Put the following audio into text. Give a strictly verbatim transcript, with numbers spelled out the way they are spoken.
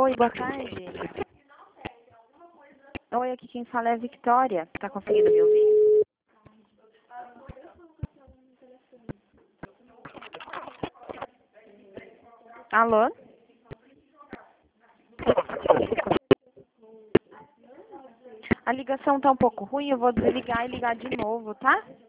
Oi, boa tarde. Oi, aqui quem fala é a Victoria. Tá conseguindo me ouvir? Alô? A ligação tá um pouco ruim, eu vou desligar e ligar de novo, tá?